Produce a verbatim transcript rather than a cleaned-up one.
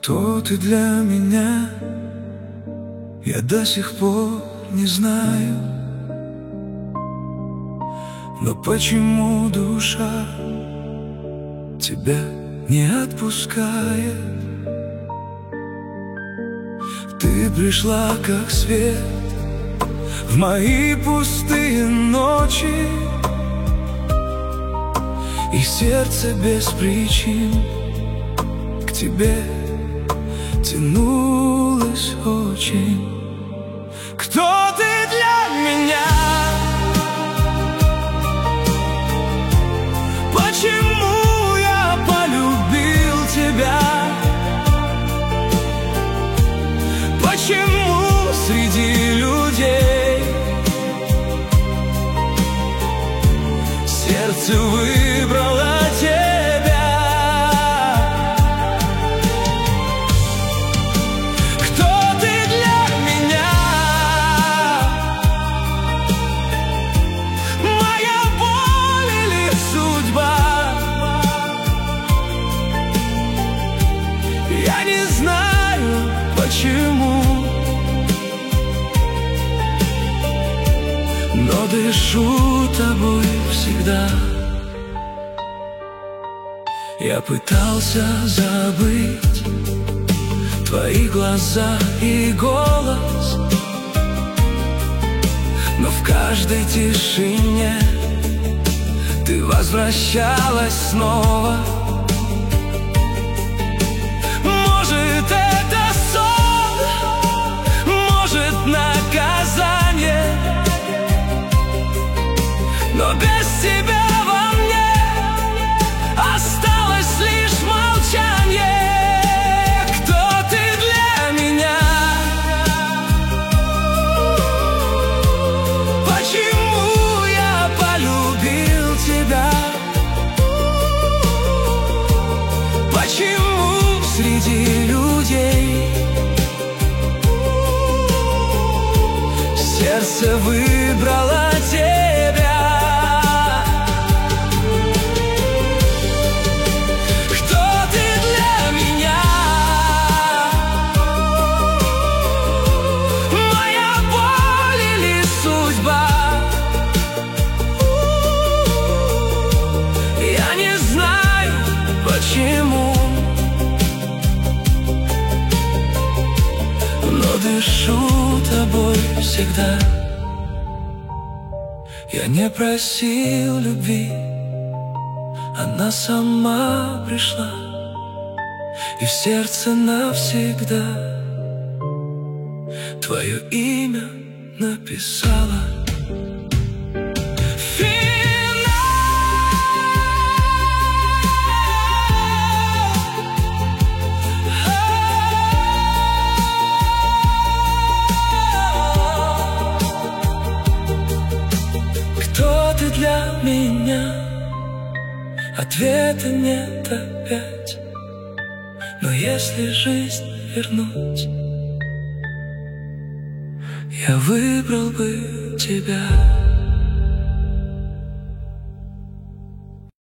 Кто ты для меня, я до сих пор не знаю. Но почему душа тебя не отпускает? Ты пришла как свет в мои пустые ночи, и сердце без причин к тебе тянулось очень. Кто ты для меня? Почему я полюбил тебя? Почему среди людей сердце выбрало тебя? Кто ты для меня? Моя боль или судьба? Я не знаю, почему, но дышу тобой всегда. Я пытался забыть твои глаза и голос, но в каждой тишине ты возвращалась снова. Может, это сон, может, наказание, но без тебя во мне осталось лишь молчание. Кто ты для меня? Почему я полюбил тебя? Почему среди людей сердце выбрало тебя? Почему? Но дышу тобой всегда. Я не просил любви, она сама пришла и в сердце навсегда твое имя написала. Для меня ответа нет опять, но если жизнь вернуть, я выбрал бы тебя.